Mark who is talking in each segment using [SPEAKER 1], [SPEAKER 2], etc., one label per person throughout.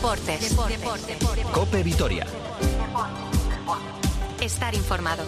[SPEAKER 1] Deportes.
[SPEAKER 2] COPE Vitoria.
[SPEAKER 1] Estar informado.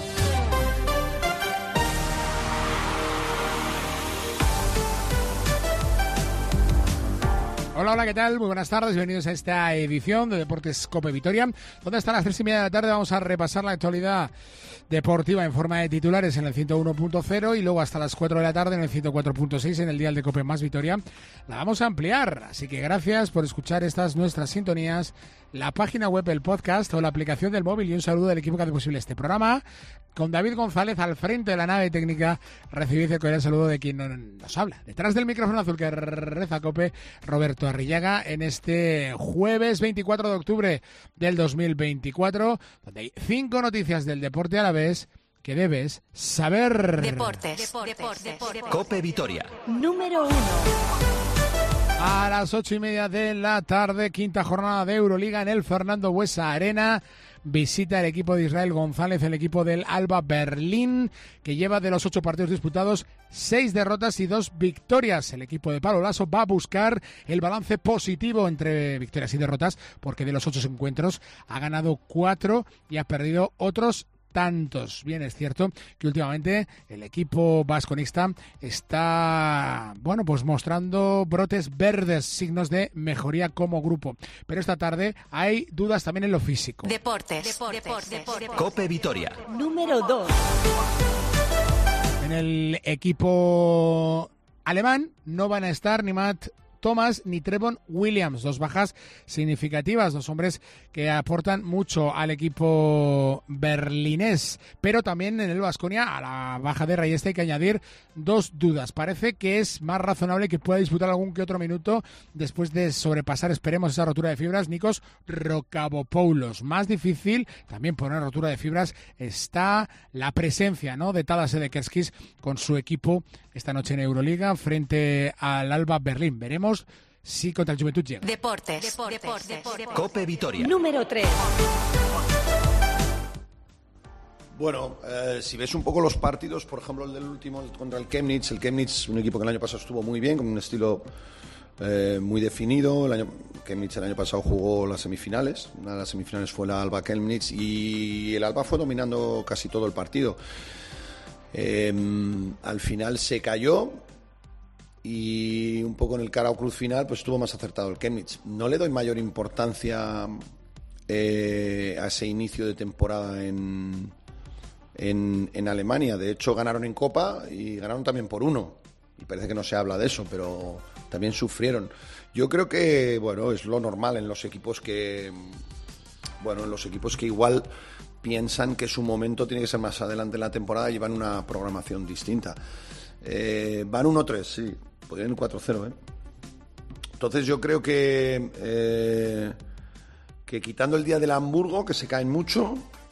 [SPEAKER 3] Hola, ¿qué tal? Muy buenas tardes, bienvenidos a esta edición de Deportes COPE Vitoria, donde hasta las 3:30 de la tarde vamos a repasar la actualidad deportiva en forma de titulares en el 101.0 y luego hasta las 4 de la tarde en el 104.6 en el dial de COPE más Vitoria. La vamos a ampliar, así que gracias por escuchar estas nuestras sintonías, la página web, el podcast o la aplicación del móvil, y un saludo del equipo que hace posible este programa. Con David González al frente de la nave técnica, recibid el cordial saludo de quien nos habla. Detrás del micrófono azul que reza COPE, Roberto Arrillaga, en este jueves 24 de octubre del 2024, donde hay 5 noticias del deporte a la vez que debes saber.
[SPEAKER 1] Deportes.
[SPEAKER 2] COPE Vitoria.
[SPEAKER 1] Número 1.
[SPEAKER 3] A las 8:30 de la tarde, quinta jornada de Euroliga en el Fernando Buesa Arena. Visita el equipo de Israel González, el equipo del Alba Berlín, que lleva de los 8 partidos disputados 6 derrotas y 2 victorias. El equipo de Pablo Laso va a buscar el balance positivo entre victorias y derrotas, porque de los 8 encuentros ha ganado 4 y ha perdido otros tantos. Bien, es cierto que últimamente el equipo vasconista está, pues mostrando brotes verdes, signos de mejoría como grupo. Pero esta tarde hay dudas también en lo físico.
[SPEAKER 1] Deportes.
[SPEAKER 2] COPE Vitoria.
[SPEAKER 1] Número 2.
[SPEAKER 3] En el equipo alemán no van a estar ni Matt Thomas ni Trevon Williams, 2 bajas significativas, 2 hombres que aportan mucho al equipo berlinés, pero también en el Baskonia a la baja de Reyes hay que añadir 2 dudas. Parece que es más razonable que pueda disputar algún que otro minuto después de sobrepasar, esperemos, esa rotura de fibras, Nikos Rokavopoulos. Más difícil, también por una rotura de fibras, está la presencia, de Tadas Sedekerskis con su equipo esta noche en Euroliga frente al Alba Berlín. Veremos si contra el Juventud llega.
[SPEAKER 1] Deportes.
[SPEAKER 2] COPE Vitoria.
[SPEAKER 1] Número 3.
[SPEAKER 4] Bueno, si ves un poco los partidos, por ejemplo el del último contra el Chemnitz, un equipo que el año pasado estuvo muy bien, con un estilo muy definido. Chemnitz el año pasado jugó las semifinales, una de las semifinales fue la Alba Chemnitz y el Alba fue dominando casi todo el partido. Al final se cayó y un poco en el cara o cruz final pues estuvo más acertado el Chemnitz. No le doy mayor importancia a ese inicio de temporada en Alemania. De hecho ganaron en Copa y ganaron también por 1 y parece que no se habla de eso, pero también sufrieron. Yo creo que es lo normal en los equipos que igual piensan que su momento tiene que ser más adelante en la temporada y llevan una programación distinta. Van 1-3, sí, podrían ir 4-0, Entonces yo creo que quitando el día del Hamburgo, que se caen mucho,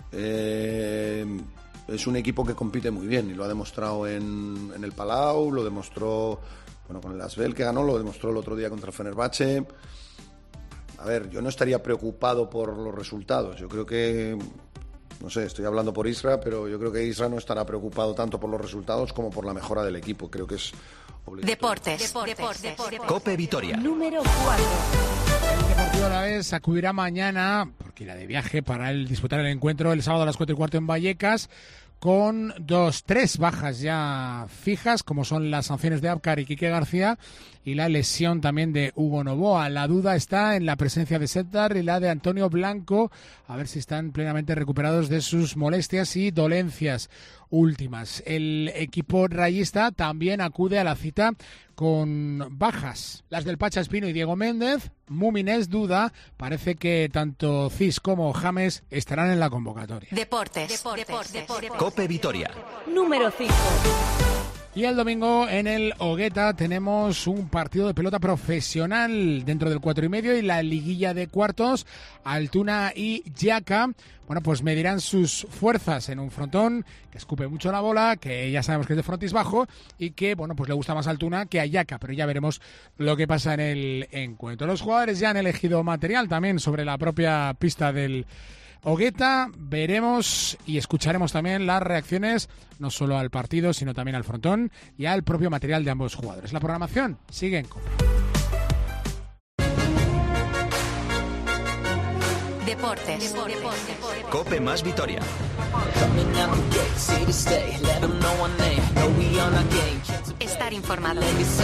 [SPEAKER 4] es un equipo que compite muy bien y lo ha demostrado en el Palau, lo demostró con el Asvel que ganó, lo demostró el otro día contra el Fenerbahce. A ver, yo no estaría preocupado por los resultados. Yo creo que, no sé, estoy hablando por Isra, pero yo creo que Isra no estará preocupado tanto por los resultados como por la mejora del equipo. Creo que es obligatorio.
[SPEAKER 1] Deportes.
[SPEAKER 2] COPE Vitoria.
[SPEAKER 1] Número 4.
[SPEAKER 3] El Deportivo Alavés acudirá mañana, porque irá de viaje, para disputar el encuentro el sábado a las 4:15 en Vallecas, con 3 bajas ya fijas, como son las sanciones de Abkar y Quique García y la lesión también de Hugo Novoa. La duda está en la presencia de Settar y la de Antonio Blanco, a ver si están plenamente recuperados de sus molestias y dolencias últimas. El equipo rayista también acude a la cita con bajas, las del Pacha Espino y Diego Méndez. Mumines duda, parece que tanto Cis como James estarán en la convocatoria.
[SPEAKER 1] Deportes.
[SPEAKER 2] COPE Vitoria.
[SPEAKER 1] Número 5.
[SPEAKER 3] Y el domingo en el Hogueta tenemos un partido de pelota profesional dentro del 4,5 y la liguilla de cuartos. Altuna y Jaca, pues medirán sus fuerzas en un frontón que escupe mucho la bola, que ya sabemos que es de frontis bajo y que, le gusta más a Altuna que a Jaca, pero ya veremos lo que pasa en el encuentro. Los jugadores ya han elegido material también sobre la propia pista del Hogueta. Veremos y escucharemos también las reacciones no solo al partido, sino también al frontón y al propio material de ambos jugadores. La programación sigue en COPE.
[SPEAKER 1] Deportes.
[SPEAKER 2] Cope más Vitoria.
[SPEAKER 1] Estar informado.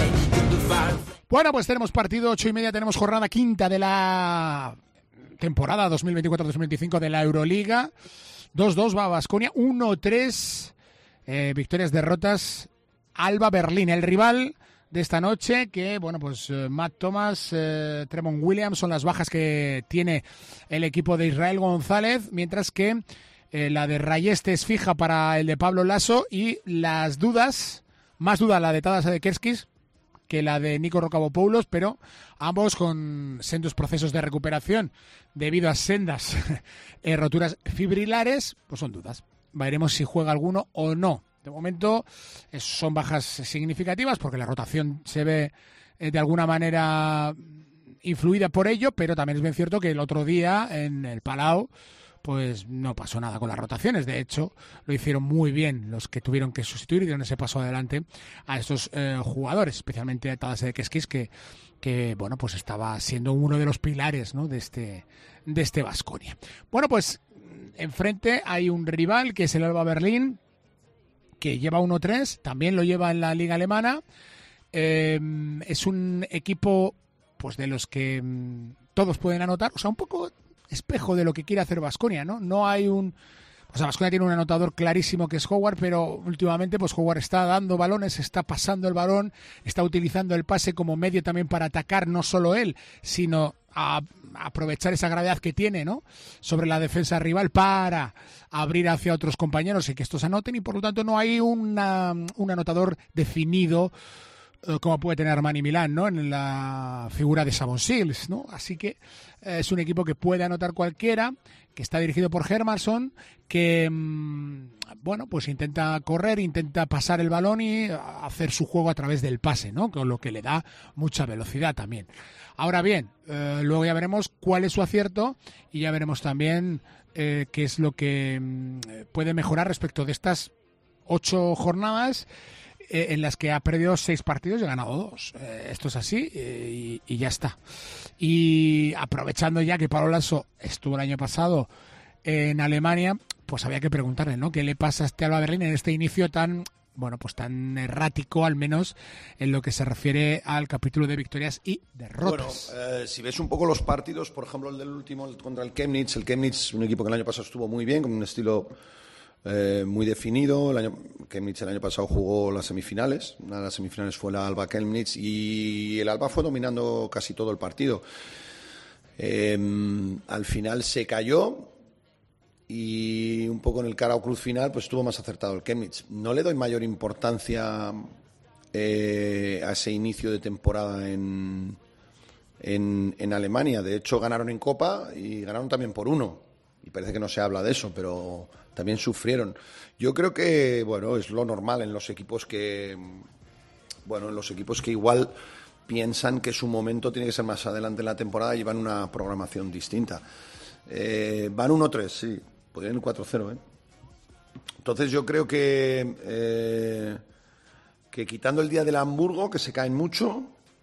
[SPEAKER 3] Bueno, pues tenemos partido 8:30, tenemos jornada quinta de la temporada 2024-2025 de la Euroliga. 2-2 va Baskonia, 1-3 victorias, derrotas. Alba Berlín, el rival de esta noche, que bueno, pues Matt Thomas, Tremont Williams son las bajas que tiene el equipo de Israel González, mientras que la de Rayeste es fija para el de Pablo Lasso, y las dudas, más duda la de Tadas Adekerskis que la de Nico Rocabopoulos, pero ambos con sendos procesos de recuperación debido a sendas roturas fibrilares, pues son dudas. Veremos si juega alguno o no. De momento son bajas significativas porque la rotación se ve de alguna manera influida por ello, pero también es bien cierto que el otro día en el Palau pues no pasó nada con las rotaciones. De hecho, lo hicieron muy bien los que tuvieron que sustituir y dieron ese paso adelante a estos jugadores, especialmente a Tadas Adekerskis, que bueno, pues estaba siendo uno de los pilares, ¿no?, de este Baskonia. Bueno, pues enfrente hay un rival que es el Alba Berlín, que lleva 1-3, también lo lleva en la liga alemana. Es un equipo pues de los que todos pueden anotar, o sea, un poco espejo de lo que quiere hacer Baskonia, ¿no? No hay un... O sea, Baskonia tiene un anotador clarísimo que es Howard, pero últimamente pues Howard está dando balones, está pasando el balón, está utilizando el pase como medio también para atacar, no solo él, sino a aprovechar esa gravedad que tiene, ¿no?, sobre la defensa rival para abrir hacia otros compañeros y que estos anoten, y por lo tanto no hay un anotador definido como puede tener Armani Milán, ¿no?, en la figura de Savon Shields, ¿no? Así que es un equipo que puede anotar cualquiera, que está dirigido por Hermansson, que bueno, pues intenta correr, intenta pasar el balón y hacer su juego a través del pase, ¿no?, con lo que le da mucha velocidad también. Ahora bien, luego ya veremos cuál es su acierto y ya veremos también qué es lo que puede mejorar respecto de estas 8 jornadas en las que ha perdido 6 partidos y ha ganado 2. Esto es así y ya está. Y aprovechando ya que Pablo Lasso estuvo el año pasado en Alemania, pues había que preguntarle, ¿no?, qué le pasa a este Alba Berlín en este inicio tan, bueno, pues tan errático, al menos en lo que se refiere al capítulo de victorias y derrotas.
[SPEAKER 4] Bueno, si ves un poco los partidos, por ejemplo el del último contra el Chemnitz, un equipo que el año pasado estuvo muy bien, con un estilo muy definido. Chemnitz el año pasado jugó las semifinales. Una de las semifinales fue la Alba Chemnitz y el Alba fue dominando casi todo el partido. Al final se cayó y un poco en el cara o cruz final pues estuvo más acertado el Chemnitz. No le doy mayor importancia a ese inicio de temporada en Alemania. De hecho ganaron en Copa y ganaron también por 1 y parece que no se habla de eso, pero también sufrieron. Yo creo que, bueno, es lo normal en los equipos que igual piensan que su momento tiene que ser más adelante en la temporada y van una programación distinta. Van 1-3, sí, podrían ir 4-0, ¿eh? Entonces yo creo que quitando el día del Hamburgo, que se caen mucho,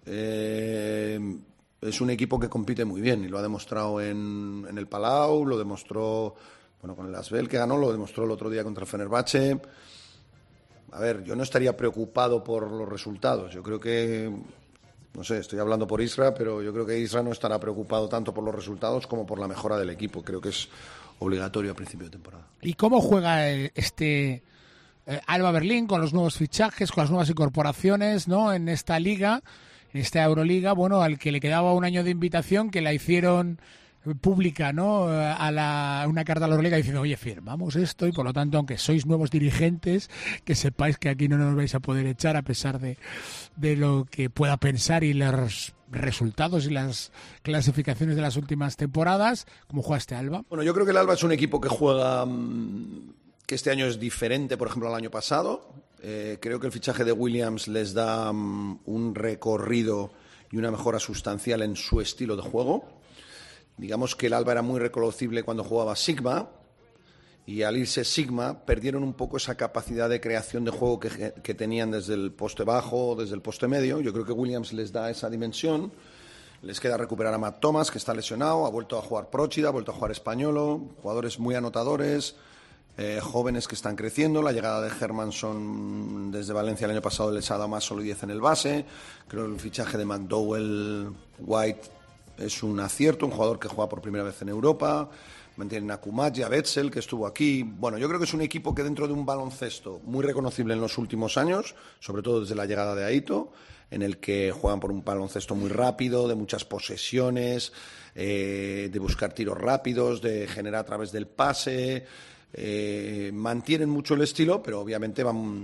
[SPEAKER 4] es un equipo que compite muy bien y lo ha demostrado en el Palau, lo demostró con el Asvel que ganó, lo demostró el otro día contra el Fenerbahce. A ver, yo no estaría preocupado por los resultados. Yo creo que, no sé, estoy hablando por Isra, pero yo creo que Isra no estará preocupado tanto por los resultados como por la mejora del equipo. Creo que es obligatorio a principio de temporada.
[SPEAKER 3] ¿Y cómo juega este Alba Berlín con los nuevos fichajes, con las nuevas incorporaciones, ¿no?, en esta liga, en esta Euroliga, bueno, al que le quedaba un año de invitación, que la hicieron pública, ¿no?, a una carta a la Euroliga diciendo, oye, firmamos esto y por lo tanto, aunque sois nuevos dirigentes, que sepáis que aquí no nos vais a poder echar a pesar de lo que pueda pensar y los resultados y las clasificaciones de las últimas temporadas. ¿Cómo juega este Alba?
[SPEAKER 4] Bueno, yo creo que el Alba es un equipo que juega, que este año es diferente, por ejemplo, al año pasado. Creo que el fichaje de Williams les da un recorrido y una mejora sustancial en su estilo de juego. Digamos que el Alba era muy reconocible cuando jugaba Sigma y al irse Sigma perdieron un poco esa capacidad de creación de juego que tenían desde el poste bajo o desde el poste medio. Yo creo que Williams les da esa dimensión Les queda recuperar a Matt Thomas, que está lesionado, ha vuelto a jugar Procida, ha vuelto a jugar Españolo, jugadores muy anotadores, jóvenes que están creciendo. La llegada de Hermanson desde Valencia el año pasado les ha dado más solidez en el base. Creo que el fichaje de McDowell White es un acierto, un jugador que juega por primera vez en Europa. Mantienen a Kumac y a Betzel, que estuvo aquí. Bueno, yo creo que es un equipo que dentro de un baloncesto muy reconocible en los últimos años, sobre todo desde la llegada de Aito, en el que juegan por un baloncesto muy rápido, de muchas posesiones, de buscar tiros rápidos, de generar a través del pase. Mantienen mucho el estilo, pero obviamente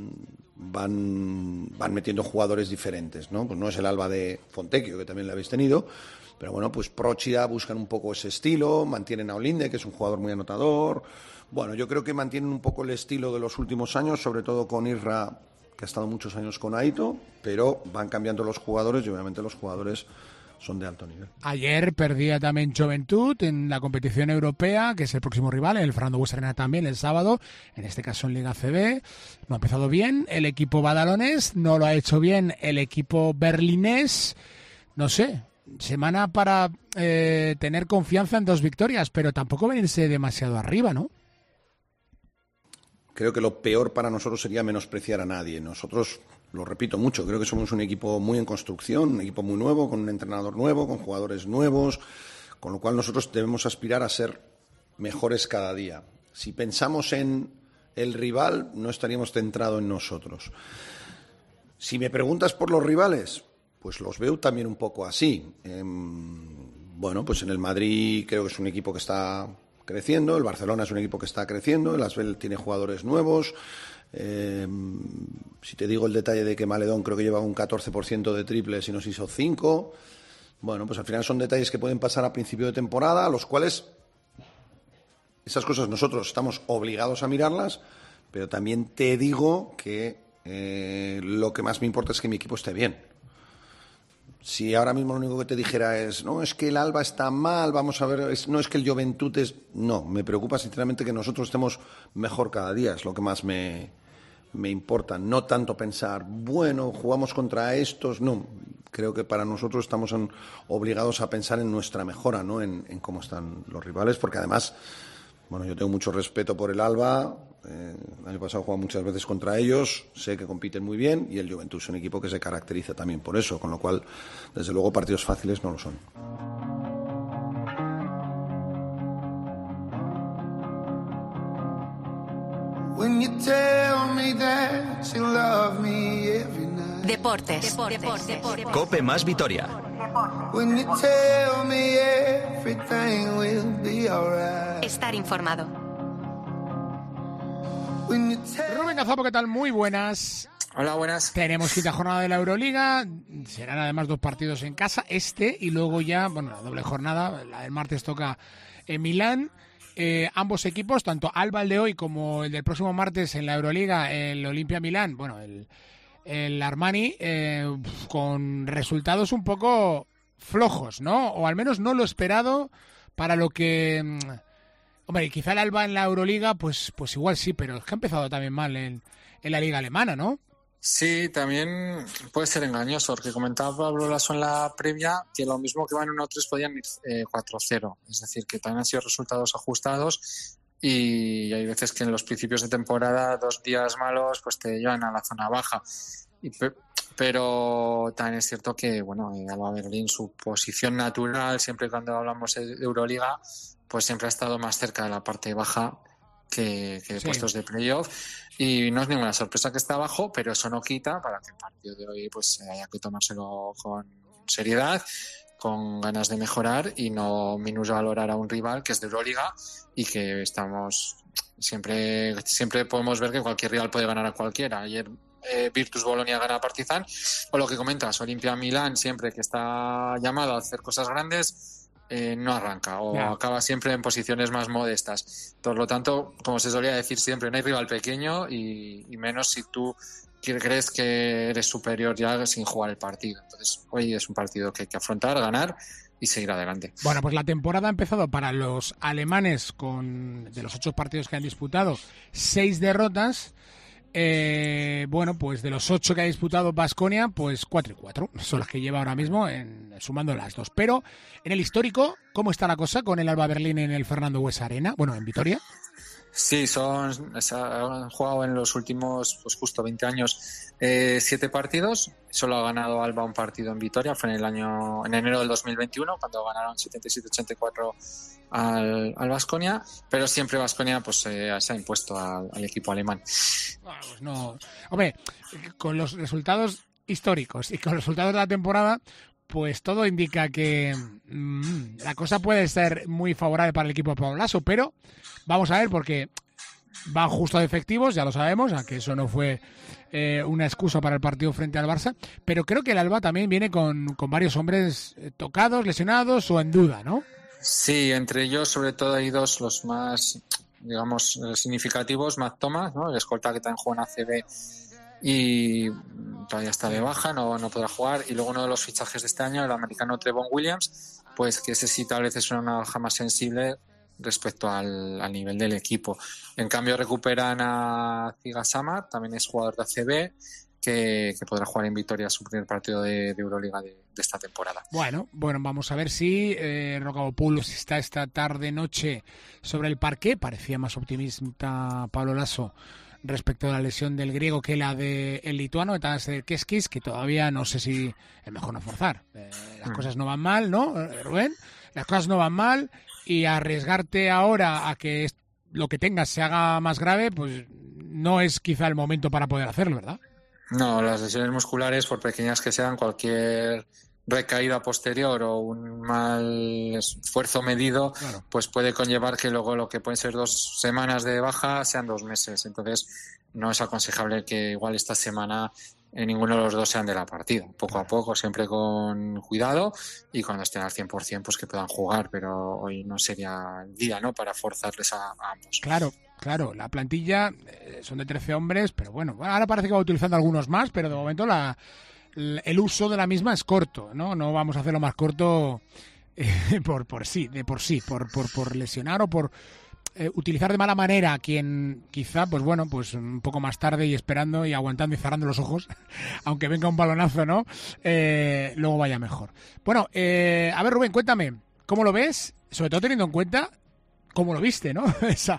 [SPEAKER 4] van metiendo jugadores diferentes, ¿no? Pues no es el Alba de Fontecchio, que también lo habéis tenido, pero bueno, pues Procida buscan un poco ese estilo, mantienen a Olinde, que es un jugador muy anotador. Bueno, yo creo que mantienen un poco el estilo de los últimos años, sobre todo con Isra, que ha estado muchos años con Aito, pero van cambiando los jugadores y obviamente los jugadores son de alto nivel.
[SPEAKER 3] Ayer perdía también Juventud en la competición europea, que es el próximo rival, el Fernando Buesa también el sábado, en este caso en Liga CB. No ha empezado bien el equipo badalonés, no lo ha hecho bien el equipo berlinés. No sé, semana para tener confianza en 2 victorias, pero tampoco venirse demasiado arriba, ¿no?
[SPEAKER 4] Creo que lo peor para nosotros sería menospreciar a nadie. Nosotros, lo repito mucho, creo que somos un equipo muy en construcción, un equipo muy nuevo, con un entrenador nuevo, con jugadores nuevos, con lo cual nosotros debemos aspirar a ser mejores cada día. Si pensamos en el rival, no estaríamos centrados en nosotros. Si me preguntas por los rivales, pues los veo también un poco así. Bueno, pues en el Madrid creo que es un equipo que está creciendo, el Barcelona es un equipo que está creciendo, el Asbel tiene jugadores nuevos. Si te digo el detalle de que Maledón creo que lleva un 14% de triples y nos hizo 5, bueno, pues al final son detalles que pueden pasar a principio de temporada, a los cuales esas cosas nosotros estamos obligados a mirarlas, pero también te digo que lo que más me importa es que mi equipo esté bien. Si ahora mismo lo único que te dijera es, no, es que el Alba está mal, vamos a ver, no es que el Juventud es... No, me preocupa sinceramente que nosotros estemos mejor cada día, es lo que más me importa. No tanto pensar, bueno, jugamos contra estos, no. Creo que para nosotros estamos obligados a pensar en nuestra mejora, ¿no? En cómo están los rivales, porque además, bueno, yo tengo mucho respeto por el Alba. El año pasado he jugado muchas veces contra ellos, sé que compiten muy bien y el Juventud es un equipo que se caracteriza también por eso, con lo cual, desde luego, partidos fáciles no lo son.
[SPEAKER 1] Deportes.
[SPEAKER 2] Cope más Vitoria. Estar informado.
[SPEAKER 3] Rubén Gazapo, ¿qué tal? Muy buenas.
[SPEAKER 5] Hola, buenas.
[SPEAKER 3] Tenemos quinta jornada de la Euroliga, serán además 2 partidos en casa, y luego ya, bueno, la doble jornada, la del martes toca en Milán. Ambos equipos, tanto Alba el de hoy como el del próximo martes en la Euroliga, el Olimpia Milán, bueno, el Armani, con resultados un poco flojos, ¿no? O al menos no lo esperado para lo que... Hombre, quizá el Alba en la Euroliga, pues igual sí, pero es que ha empezado también mal en la liga alemana, ¿no?
[SPEAKER 5] Sí, también puede ser engañoso, porque comentaba Pablo Lasso en la previa que lo mismo que van 1-3 podían ir 4-0, es decir, que también han sido resultados ajustados y hay veces que en los principios de temporada 2 días malos pues te llevan a la zona baja. Pero también es cierto que, bueno, Alba Berlín, su posición natural, siempre cuando hablamos de Euroliga, pues siempre ha estado más cerca de la parte baja que de puestos de playoff, y no es ninguna sorpresa que está abajo, pero eso no quita para que el partido de hoy pues haya que tomárselo con seriedad, con ganas de mejorar y no minusvalorar a un rival que es de Euroliga y que estamos siempre podemos ver que cualquier rival puede ganar a cualquiera. Ayer Virtus Bolonia gana a Partizan, o lo que comentas, Olimpia Milán, siempre que está llamado a hacer cosas grandes, no arranca o acaba siempre en posiciones más modestas. Por lo tanto, como se solía decir siempre, no hay rival pequeño y menos si tú crees que eres superior ya sin jugar el partido. Entonces, hoy es un partido que hay que afrontar, ganar y seguir adelante.
[SPEAKER 3] Bueno, pues la temporada ha empezado para los alemanes de los 8 partidos que han disputado, 6 derrotas. bueno, pues de los 8 que ha disputado Baskonia, pues 4 y 4 son las que lleva ahora mismo, sumando las 2. Pero en el histórico, ¿cómo está la cosa con el Alba Berlín en el Fernando Buesa Arena? Bueno, en Vitoria.
[SPEAKER 5] Sí, han jugado en los últimos, pues justo 20 años, 7 partidos. Solo ha ganado Alba un partido en Vitoria. Fue en enero del 2021, cuando ganaron 77-84 al Baskonia. Pero siempre Baskonia pues se ha impuesto al equipo alemán.
[SPEAKER 3] Pues no. Hombre, con los resultados históricos y con los resultados de la temporada, pues todo indica que la cosa puede ser muy favorable para el equipo de Pablo Laso, pero vamos a ver, porque van justo de efectivos, ya lo sabemos, aunque eso no fue una excusa para el partido frente al Barça, pero creo que el Alba también viene con varios hombres tocados, lesionados o en duda, ¿no?
[SPEAKER 5] Sí, entre ellos sobre todo hay 2 los más, digamos, significativos. Matt Thomas, ¿no? El escolta que también juega en ACB y todavía está de baja, no podrá jugar. Y luego uno de los fichajes de este año, el americano Trevon Williams, pues que ese sí tal vez es una baja más sensible respecto al nivel del equipo. En cambio recuperan a Ziga Samar, también es jugador de ACB, que podrá jugar en Vitoria su primer partido de Euroliga de esta temporada.
[SPEAKER 3] Bueno, vamos a ver si Rocabopoulos está esta tarde-noche sobre el parqué. Parecía más optimista Pablo Laso respecto a la lesión del griego que la del lituano, de Keskis, que todavía no sé si es mejor no forzar. Las cosas no van mal, ¿no, Rubén? Las cosas no van mal y arriesgarte ahora a que lo que tengas se haga más grave, pues no es quizá el momento para poder hacerlo, ¿verdad?
[SPEAKER 5] No, las lesiones musculares, por pequeñas que sean, cualquier recaída posterior o un mal esfuerzo medido, claro, pues puede conllevar que luego lo que pueden ser 2 semanas de baja sean 2 meses. Entonces no es aconsejable que igual esta semana ninguno de los 2 sean de la partida. Poco a poco, siempre con cuidado, y cuando estén al 100% pues que puedan jugar, pero hoy no sería el día, ¿no?, para forzarles a ambos.
[SPEAKER 3] Claro, la plantilla son de 13 hombres, pero bueno, ahora parece que va utilizando algunos más, pero de momento el uso de la misma es corto, ¿no? No vamos a hacerlo más corto por lesionar o por utilizar de mala manera a quien quizá, pues bueno, pues un poco más tarde y esperando y aguantando y cerrando los ojos, aunque venga un balonazo, ¿no? Luego vaya mejor. Bueno, a ver, Rubén, cuéntame, ¿cómo lo ves? Sobre todo teniendo en cuenta cómo lo viste, ¿no?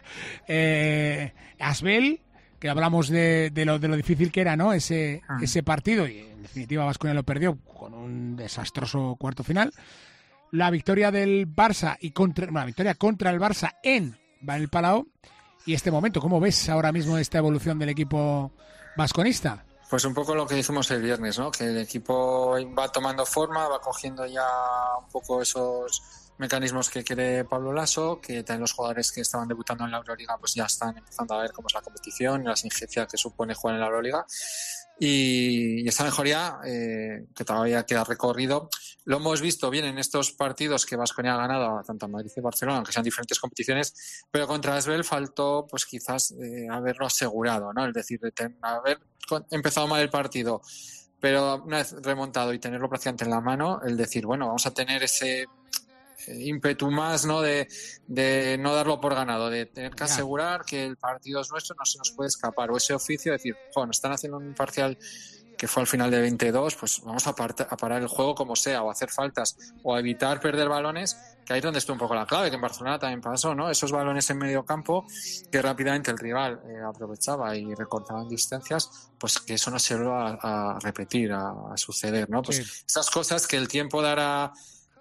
[SPEAKER 3] Asbel, que hablamos de lo difícil que era, ¿no? Ese partido, y en definitiva Baskonia lo perdió con un desastroso cuarto final. La victoria del Barça la victoria contra el Barça en el Palau. Y este momento, ¿cómo ves ahora mismo esta evolución del equipo basconista?
[SPEAKER 5] Pues un poco lo que dijimos el viernes, ¿no? Que el equipo va tomando forma, va cogiendo ya un poco esos mecanismos que quiere Pablo Laso, que también los jugadores que estaban debutando en la Euroliga pues ya están empezando a ver cómo es la competición y las injerencias que supone jugar en la Euroliga. Y esta mejoría, que todavía queda recorrido, lo hemos visto bien en estos partidos que Baskonia ha ganado tanto a Madrid y Barcelona, aunque sean diferentes competiciones, pero contra Asbel faltó pues quizás haberlo asegurado, ¿no? Es decir, haber empezado mal el partido, pero una vez remontado y tenerlo prácticamente en la mano, el decir, bueno, vamos a tener ese ímpetu más, ¿no?, de no darlo por ganado, de tener que asegurar que el partido es nuestro, no se nos puede escapar, o ese oficio de decir, nos están haciendo un parcial que fue al final de 22, pues vamos a parar el juego como sea, o hacer faltas, o a evitar perder balones, que ahí es donde está un poco la clave, que en Barcelona también pasó, ¿no? Esos balones en medio campo que rápidamente el rival aprovechaba y recortaban distancias, pues que eso no se va a repetir, a suceder, ¿no? Pues sí, esas cosas que el tiempo dará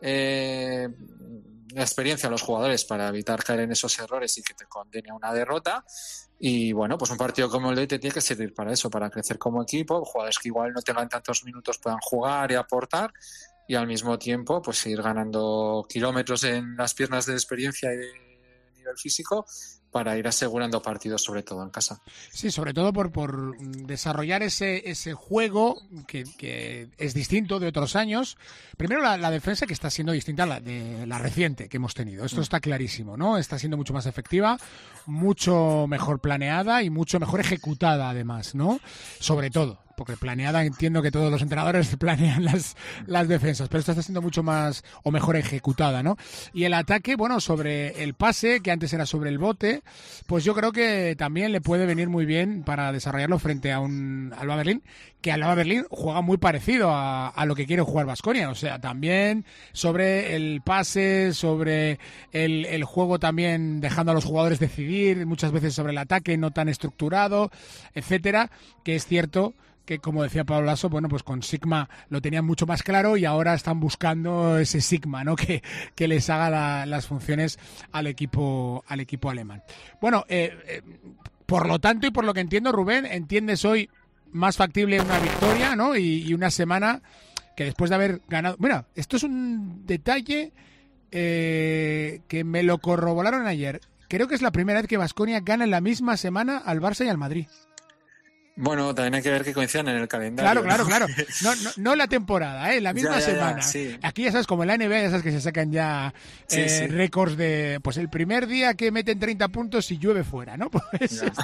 [SPEAKER 5] la experiencia a los jugadores para evitar caer en esos errores y que te condene a una derrota. Y bueno, pues un partido como el de hoy te tiene que servir para eso, para crecer como equipo, jugadores que igual no tengan tantos minutos puedan jugar y aportar, y al mismo tiempo pues ir ganando kilómetros en las piernas de experiencia y de nivel físico para ir asegurando partidos, sobre todo en casa. Sí, sobre todo por desarrollar ese juego que es distinto de otros años. Primero la defensa, que está siendo distinta a la reciente que hemos tenido. Esto está clarísimo, ¿no? Está siendo mucho más efectiva, mucho mejor planeada y mucho mejor ejecutada además, ¿no? Sobre todo,
[SPEAKER 3] porque planeada entiendo que todos los entrenadores planean las defensas, pero esta está siendo mucho más o mejor ejecutada, ¿no? Y el ataque, bueno, sobre el pase, que antes era sobre el bote, pues yo creo que también le puede venir muy bien para desarrollarlo frente a un Alba Berlín, que Alba Berlín juega muy parecido a lo que quiere jugar Baskonia, o sea, también sobre el pase, sobre el juego también dejando a los jugadores decidir, muchas veces sobre el ataque no tan estructurado, etcétera, que es cierto que, como decía Pablo Lasso, bueno, pues con Sigma lo tenían mucho más claro y ahora están buscando ese Sigma, ¿no? Que les haga las funciones al equipo alemán. Bueno, por lo tanto y por lo que entiendo, Rubén, entiendes hoy más factible una victoria, ¿no? Y una semana que después de haber ganado... Mira, esto es un detalle que me lo corroboraron ayer. Creo que es la primera vez que Baskonia gana en la misma semana al Barça y al Madrid.
[SPEAKER 5] Bueno, también hay que ver que coincidan en el calendario.
[SPEAKER 3] Claro. No la temporada, la misma semana.
[SPEAKER 5] Sí.
[SPEAKER 3] Aquí ya sabes, como en la NBA, ya sabes que se sacan ya récords de... Pues el primer día que meten 30 puntos y llueve fuera, ¿no? Pues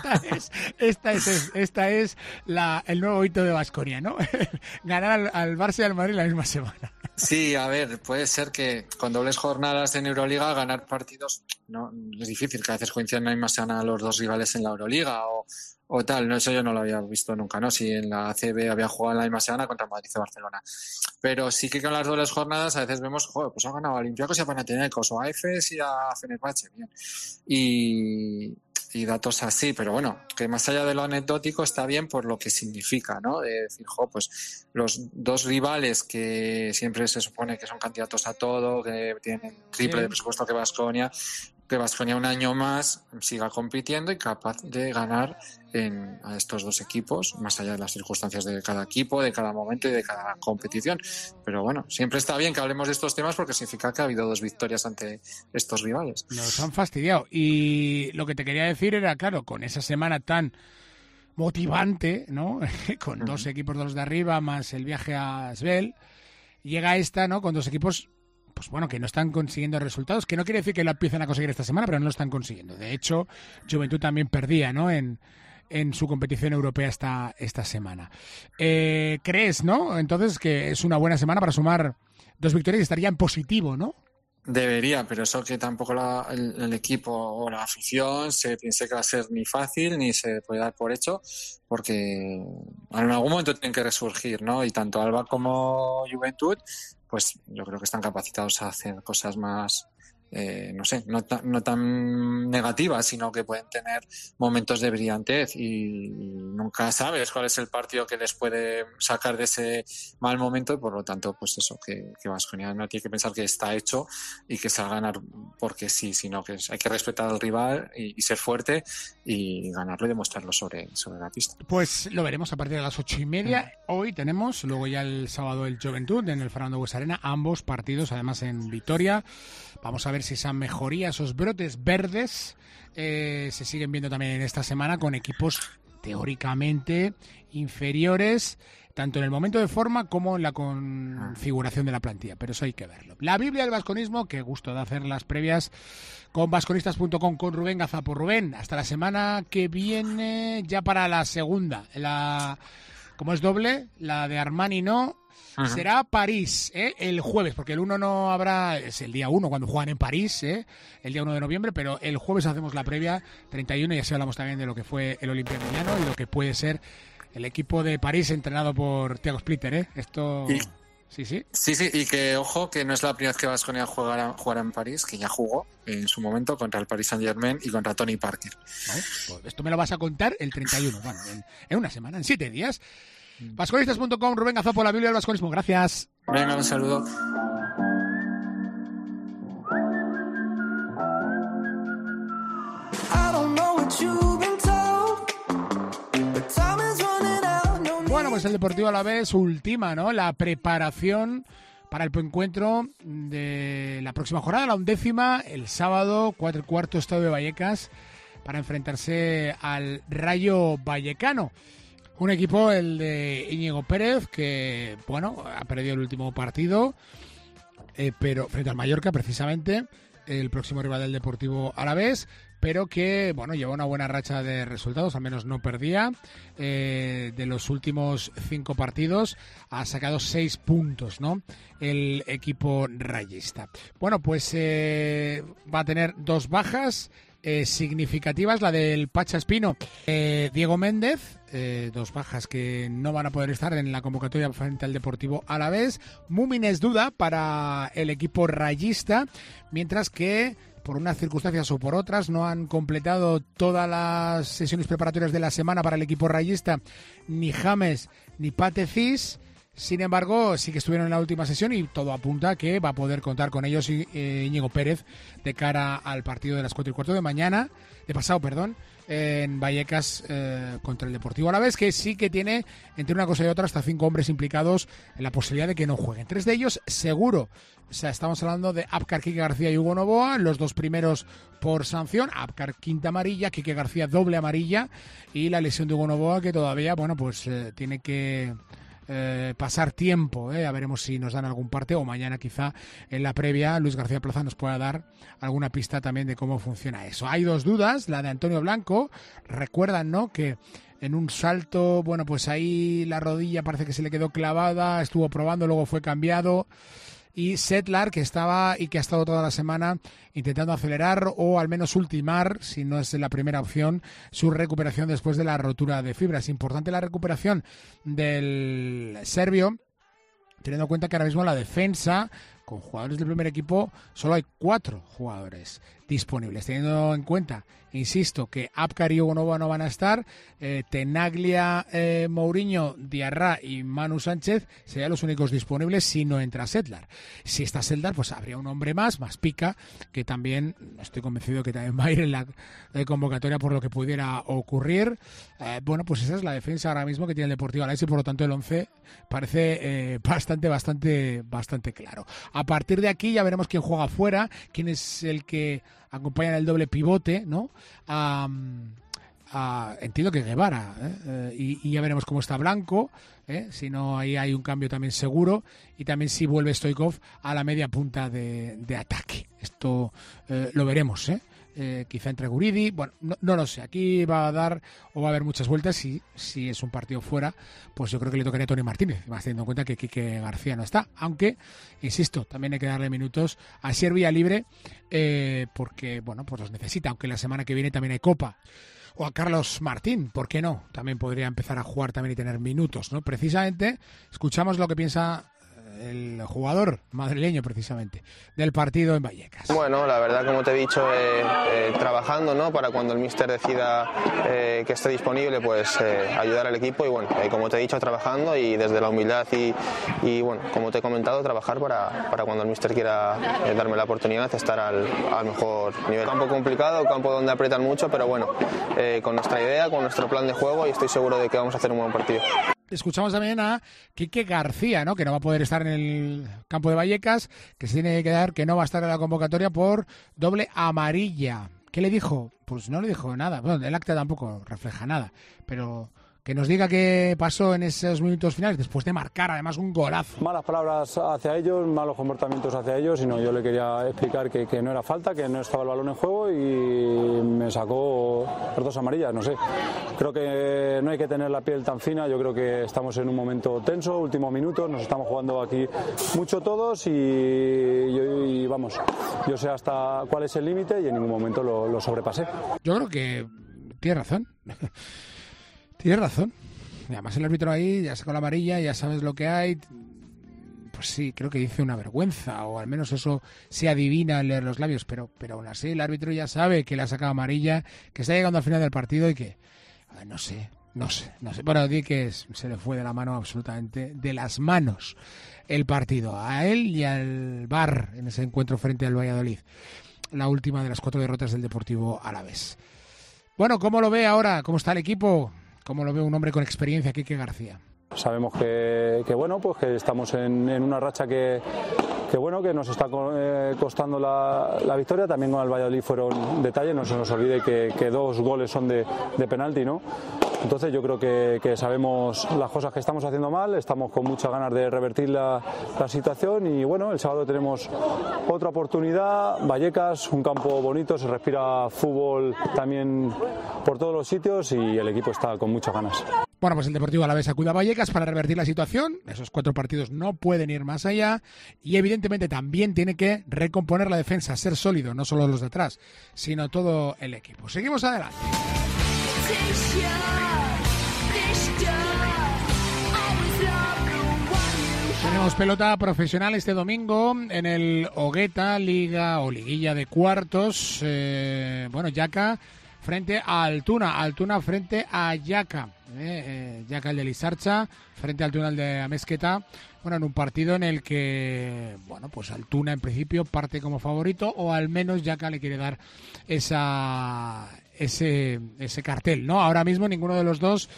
[SPEAKER 3] esta es el nuevo hito de Baskonia, ¿no? Ganar al Barça y al Madrid la misma semana.
[SPEAKER 5] Sí, a ver, puede ser que con dobles jornadas en Euroliga ganar partidos no es difícil, que a veces coinciden la misma semana los dos rivales en la Euroliga o tal, no, eso yo no lo había visto nunca, ¿no? Si en la ACB había jugado en la misma semana contra Madrid o Barcelona. Pero sí que con las dobles jornadas a veces vemos, joder, pues ha ganado a Olympiacos y a Panathinaikos, o a Efes y a Fenerbahce, bien. Y datos así, pero bueno, que más allá de lo anecdótico está bien por lo que significa, ¿no? De decir, pues los dos rivales que siempre se supone que son candidatos a todo, que tienen triple de presupuesto que Baskonia un año más siga compitiendo y capaz de ganar a estos dos equipos, más allá de las circunstancias de cada equipo, de cada momento y de cada competición. Pero bueno, siempre está bien que hablemos de estos temas porque significa que ha habido dos victorias ante estos rivales.
[SPEAKER 3] Nos han fastidiado. Y lo que te quería decir era, claro, con esa semana tan motivante, ¿no? Con dos equipos de los de arriba, más el viaje a Svel, llega esta, ¿no? Con dos equipos... pues bueno, que no están consiguiendo resultados, que no quiere decir que lo empiecen a conseguir esta semana, pero no lo están consiguiendo. De hecho, Juventud también perdía, ¿no? En su competición europea esta semana. ¿Crees, no? Entonces, que es una buena semana para sumar dos victorias y estaría en positivo, ¿no?
[SPEAKER 5] Debería, pero eso que tampoco el equipo o la afición se piense que va a ser ni fácil ni se puede dar por hecho, porque en algún momento tienen que resurgir, ¿no? Y tanto Alba como Juventud, pues yo creo que están capacitados a hacer cosas más, no tan negativas, sino que pueden tener momentos de brillantez y nunca sabes cuál es el partido que les puede sacar de ese mal momento y por lo tanto, pues eso, que Baskonia no tiene que pensar que está hecho y que se va a ganar porque sí, sino que hay que respetar al rival y ser fuerte y ganarlo y demostrarlo sobre la pista.
[SPEAKER 3] Pues lo veremos a partir de las 8:30. Hoy tenemos, luego ya el sábado el Juventud en el Fernando Buesa Arena, ambos partidos además en Vitoria. Vamos a ver si esa mejoría, esos brotes verdes se siguen viendo también en esta semana con equipos teóricamente inferiores, tanto en el momento de forma como en la configuración de la plantilla, pero eso hay que verlo. La Biblia del Baskonismo, qué gusto de hacer las previas con baskonistas.com con Rubén Gazapo. Rubén, hasta la semana que viene, ya para la segunda, como es doble, la de Armani no. Será París, el jueves, porque el 1 no habrá, es el día 1 cuando juegan en París, el día 1 de noviembre, pero el jueves hacemos la previa 31 y así hablamos también de lo que fue el Olimpia de Milano y lo que puede ser el equipo de París entrenado por Thiago Splitter, Esto... Sí,
[SPEAKER 5] y que ojo, que no es la primera vez que Baskonia jugará en París, que ya jugó en su momento contra el Paris Saint-Germain y contra Tony Parker.
[SPEAKER 3] Pues esto me lo vas a contar el 31, bueno, en una semana, en 7 días. Baskonistas.com, Rubén Gazapo, la Biblia del Baskonismo. Gracias.
[SPEAKER 5] Venga, un saludo.
[SPEAKER 3] Bueno, pues el Deportivo Alavés ultima, ¿no? La preparación para el encuentro de la próxima jornada, la 11ª, el sábado, 4:15, Estadio de Vallecas, para enfrentarse al Rayo Vallecano. Un equipo, el de Íñigo Pérez, que, bueno, ha perdido el último partido, pero frente al Mallorca, precisamente, el próximo rival del Deportivo Alavés, pero que, bueno, lleva una buena racha de resultados, al menos no perdía. De los últimos 5 partidos ha sacado 6 puntos, ¿no?, el equipo rayista. Bueno, pues va a tener 2 bajas significativas, la del Pacha Espino, Diego Méndez, 2 bajas que no van a poder estar en la convocatoria frente al Deportivo Alavés. Múmines duda para el equipo rayista, mientras que por unas circunstancias o por otras no han completado todas las sesiones preparatorias de la semana para el equipo rayista ni James ni Patecis. Sin embargo, sí que estuvieron en la última sesión y todo apunta a que va a poder contar con ellos Íñigo Pérez de cara al partido de las 4:15 de pasado, en Vallecas contra el Deportivo Alavés, que sí que tiene, entre una cosa y otra, hasta 5 hombres implicados en la posibilidad de que no jueguen. 3 de ellos seguro. O sea, estamos hablando de Abkar, Quique García y Hugo Novoa, los 2 primeros por sanción. Abkar, quinta amarilla, Quique García, doble amarilla, y la lesión de Hugo Novoa, que todavía, bueno, pues tiene que pasar tiempo, ya veremos si nos dan algún parte, o mañana quizá en la previa Luis García Plaza nos pueda dar alguna pista también de cómo funciona eso. Hay 2 dudas, la de Antonio Blanco, recuerdan, ¿no?, que en un salto, bueno, pues ahí la rodilla parece que se le quedó clavada, estuvo probando, luego fue cambiado. Y Setlar, que estaba y que ha estado toda la semana intentando acelerar o al menos ultimar, si no es la primera opción, su recuperación después de la rotura de fibra. Es importante la recuperación del serbio, teniendo en cuenta que ahora mismo la defensa, con jugadores del primer equipo, solo hay 4 jugadores disponibles. Teniendo en cuenta, insisto, que Abkar y Hugo Novoa no van a estar, Tenaglia, Mourinho, Diarra y Manu Sánchez serían los únicos disponibles si no entra Setlar. Si está Setlar, pues habría un hombre más Pica, que también, estoy convencido que también va a ir en la convocatoria por lo que pudiera ocurrir. Bueno, pues esa es la defensa ahora mismo que tiene el Deportivo Alavés y por lo tanto el 11 parece bastante claro. A partir de aquí ya veremos quién juega fuera, quién es el que acompaña en el doble pivote, ¿no? Entiendo que Guevara, y ya veremos cómo está Blanco, si no ahí hay un cambio también seguro, y también si vuelve Stoichkov a la media punta de ataque. Esto lo veremos, quizá entre Guridi, bueno, no lo sé, aquí va a dar o va a haber muchas vueltas. Y si es un partido fuera, pues yo creo que le tocaría a Tony Martínez, más teniendo en cuenta que Quique García no está, aunque, insisto, también hay que darle minutos a Servia libre, porque, bueno, pues los necesita, aunque la semana que viene también hay Copa. O a Carlos Martín, ¿por qué no? También podría empezar a jugar también y tener minutos, ¿no? Precisamente, escuchamos lo que piensa el jugador madrileño, precisamente, del partido en Vallecas.
[SPEAKER 6] Bueno, la verdad, como te he dicho, trabajando, ¿no?, para cuando el míster decida que esté disponible, pues ayudar al equipo y, bueno, como te he dicho, trabajando y desde la humildad y bueno, como te he comentado, trabajar para cuando el míster quiera darme la oportunidad de estar al mejor nivel. Campo complicado, campo donde aprietan mucho, pero bueno, con nuestra idea, con nuestro plan de juego, y estoy seguro de que vamos a hacer un buen partido.
[SPEAKER 3] Escuchamos también a Quique García, ¿no?, que no va a poder estar en el campo de Vallecas, que se tiene que quedar, que no va a estar en la convocatoria por doble amarilla. ¿Qué le dijo? Pues no le dijo nada. Bueno, el acta tampoco refleja nada, pero que nos diga qué pasó en esos minutos finales, después de marcar además un golazo.
[SPEAKER 7] Malas palabras hacia ellos, malos comportamientos hacia ellos, sino yo le quería explicar que no era falta, que no estaba el balón en juego, y me sacó las 2 amarillas, no sé. Creo que no hay que tener la piel tan fina, yo creo que estamos en un momento tenso, último minuto, nos estamos jugando aquí mucho todos y vamos, yo sé hasta cuál es el límite y en ningún momento lo sobrepasé.
[SPEAKER 3] Yo creo que tiene razón. Tienes razón. Y además el árbitro ahí ya sacó la amarilla, ya sabes lo que hay. Pues sí, creo que dice una vergüenza, o al menos eso se adivina al leer los labios, pero aún así el árbitro ya sabe que le ha sacado amarilla, que está llegando al final del partido y que no sé. Bueno, di que se le fue de la mano, absolutamente de las manos, el partido a él y al VAR en ese encuentro frente al Valladolid, la última de las 4 derrotas del Deportivo Alavés. Bueno, ¿cómo lo ve ahora? ¿Cómo está el equipo? ¿Cómo lo ve un hombre con experiencia, Quique García?
[SPEAKER 7] Sabemos que bueno, pues que estamos en una racha que bueno, que nos está costando la victoria. También con el Valladolid fueron detalles, no se nos olvide que 2 goles son de penalti, ¿no? Entonces yo creo que sabemos las cosas que estamos haciendo mal, estamos con muchas ganas de revertir la situación y bueno, el sábado tenemos otra oportunidad. Vallecas, un campo bonito, se respira fútbol también por todos los sitios y el equipo está con muchas ganas.
[SPEAKER 3] Bueno, pues el Deportivo Alavés acude a Vallecas para revertir la situación. Esos 4 partidos no pueden ir más allá y evidentemente también tiene que recomponer la defensa, ser sólido, no solo los de atrás, sino todo el equipo. Seguimos adelante. Tenemos pelota profesional este domingo en el Hogueta, liga o liguilla de cuartos. Jaca frente a Altuna frente a Jaca. Jaca el de Lizarcha frente a Altuna el de Amezqueta. Bueno, en un partido en el que, bueno, pues Altuna en principio parte como favorito o al menos Jaca le quiere dar ese cartel, ¿no? Ahora mismo ninguno de los dos,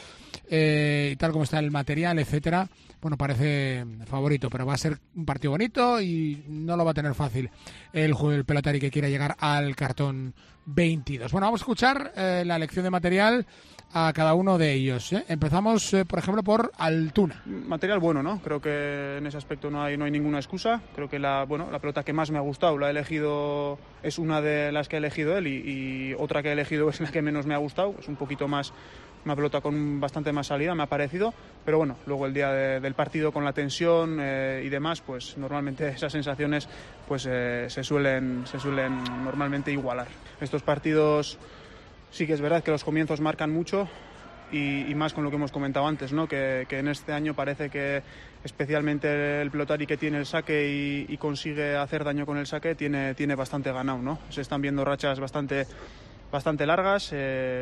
[SPEAKER 3] y tal como está el material, etcétera, bueno, parece favorito, pero va a ser un partido bonito y no lo va a tener fácil el pelotari que quiera llegar al cartón 22. Bueno, vamos a escuchar la elección de material a cada uno de ellos. Empezamos, por ejemplo, por Altuna.
[SPEAKER 8] Material bueno, ¿no? Creo que en ese aspecto no hay ninguna excusa. Creo que la pelota que más me ha gustado la he elegido, es una de las que ha elegido él y otra que he elegido es la que menos me ha gustado. Es un poquito más, una pelota con bastante más salida, me ha parecido. Pero bueno, luego el día del partido con la tensión y demás, pues normalmente esas sensaciones pues se suelen normalmente igualar. Estos partidos sí que es verdad que los comienzos marcan mucho y más con lo que hemos comentado antes, ¿no? Que en este año parece que especialmente el pelotari que tiene el saque y consigue hacer daño con el saque tiene bastante ganado, ¿no? Se están viendo rachas bastante largas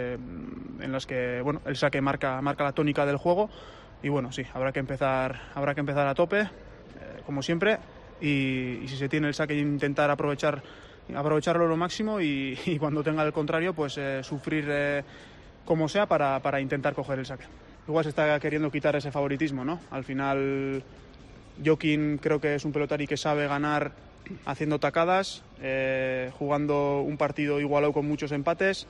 [SPEAKER 8] en las que bueno, el saque marca la tónica del juego y bueno, sí, habrá que empezar a tope como siempre y si se tiene el saque intentar aprovecharlo lo máximo y cuando tenga el contrario pues sufrir como sea para intentar coger el saque. Igual se está queriendo quitar ese favoritismo, ¿no? Al final Jokin creo que es un pelotari que sabe ganar haciendo tacadas, jugando un partido igualado con muchos empates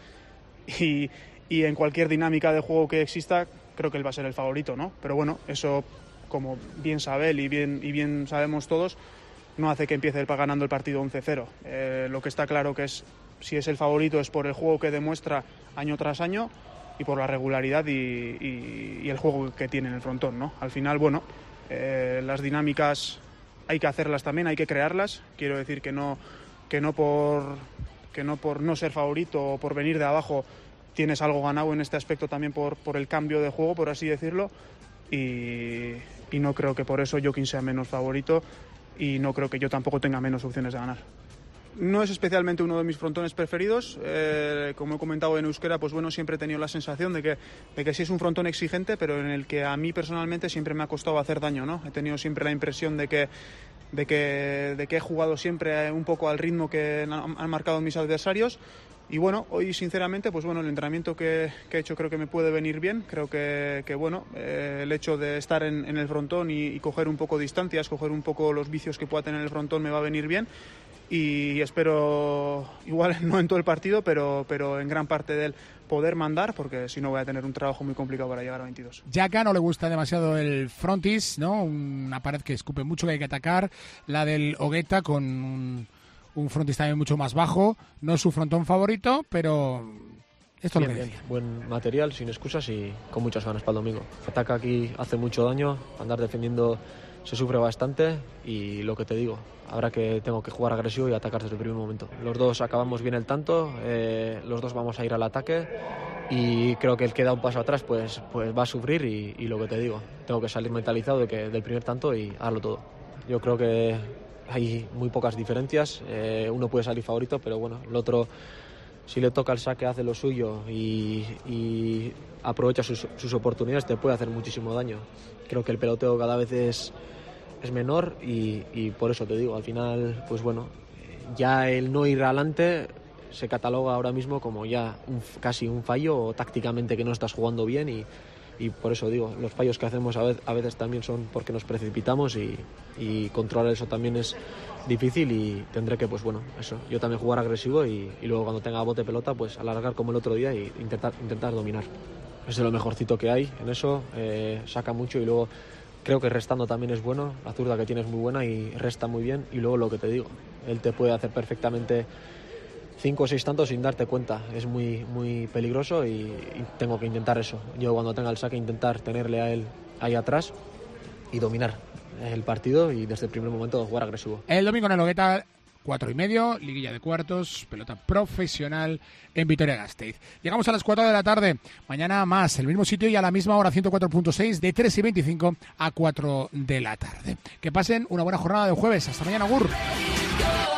[SPEAKER 8] y en cualquier dinámica de juego que exista creo que él va a ser el favorito, ¿no? Pero bueno, eso como bien sabe él y bien sabemos todos, no hace que empiece ganando el partido 11-0. Lo que está claro que es, si es el favorito es por el juego que demuestra año tras año y por la regularidad y el juego que tiene en el frontón, ¿no? Al final, bueno, las dinámicas hay que hacerlas también, hay que crearlas. Quiero decir que no por no ser favorito o por venir de abajo tienes algo ganado en este aspecto también por el cambio de juego, por así decirlo, y no creo que por eso Jokin sea menos favorito y no creo que yo tampoco tenga menos opciones de ganar. No es especialmente uno de mis frontones preferidos, como he comentado en euskera, pues bueno, siempre he tenido la sensación de que sí es un frontón exigente, pero en el que a mí personalmente siempre me ha costado hacer daño, ¿no? He tenido siempre la impresión de que he jugado siempre un poco al ritmo que han marcado mis adversarios. Y bueno, hoy sinceramente, pues bueno, el entrenamiento que he hecho creo que me puede venir bien. Creo que bueno, el hecho de estar en el frontón y coger un poco distancias, coger un poco los vicios que pueda tener el frontón me va a venir bien. Y espero, igual no en todo el partido, pero en gran parte del poder mandar, porque si no voy a tener un trabajo muy complicado para llegar a 22.
[SPEAKER 3] Jaca no le gusta demasiado el frontis, ¿no? Una pared que escupe mucho, que hay que atacar. La del Hogueta con un frontis también mucho más bajo. No es su frontón favorito, pero esto bien, es lo que decía.
[SPEAKER 9] Buen material, sin excusas y con muchas ganas para el domingo. Ataca aquí hace mucho daño, andar defendiendo se sufre bastante y lo que te digo, tengo que jugar agresivo y atacar desde el primer momento. Los dos acabamos bien el tanto, los dos vamos a ir al ataque y creo que el que da un paso atrás pues va a sufrir y lo que te digo, tengo que salir mentalizado del primer tanto y darlo todo. Yo creo que hay muy pocas diferencias, uno puede salir favorito, pero bueno, el otro si le toca el saque hace lo suyo y aprovecha sus oportunidades, te puede hacer muchísimo daño. Creo que el peloteo cada vez es menor y por eso te digo, al final, pues bueno, ya el no ir adelante se cataloga ahora mismo como ya casi un fallo o tácticamente que no estás jugando bien y y por eso digo, los fallos que hacemos a veces también son porque nos precipitamos y controlar eso también es difícil y tendré que, pues bueno, eso, yo también jugar agresivo y luego cuando tenga bote pelota, pues alargar como el otro día y intentar dominar. Es de lo mejorcito que hay en eso, saca mucho y luego creo que restando también es bueno, la zurda que tiene es muy buena y resta muy bien y luego lo que te digo, él te puede hacer perfectamente 5 o 6 tantos sin darte cuenta, es muy, muy peligroso y tengo que intentar eso. Yo cuando tenga el saque intentar tenerle a él ahí atrás y dominar el partido y desde el primer momento jugar agresivo.
[SPEAKER 3] El domingo en el Nogueta, 4:30, liguilla de cuartos, pelota profesional en Vitoria-Gasteiz. Llegamos a las 4 de la tarde, mañana más, el mismo sitio y a la misma hora, 104.6, de 3:25 a 4 de la tarde. Que pasen una buena jornada de jueves. Hasta mañana, Agur.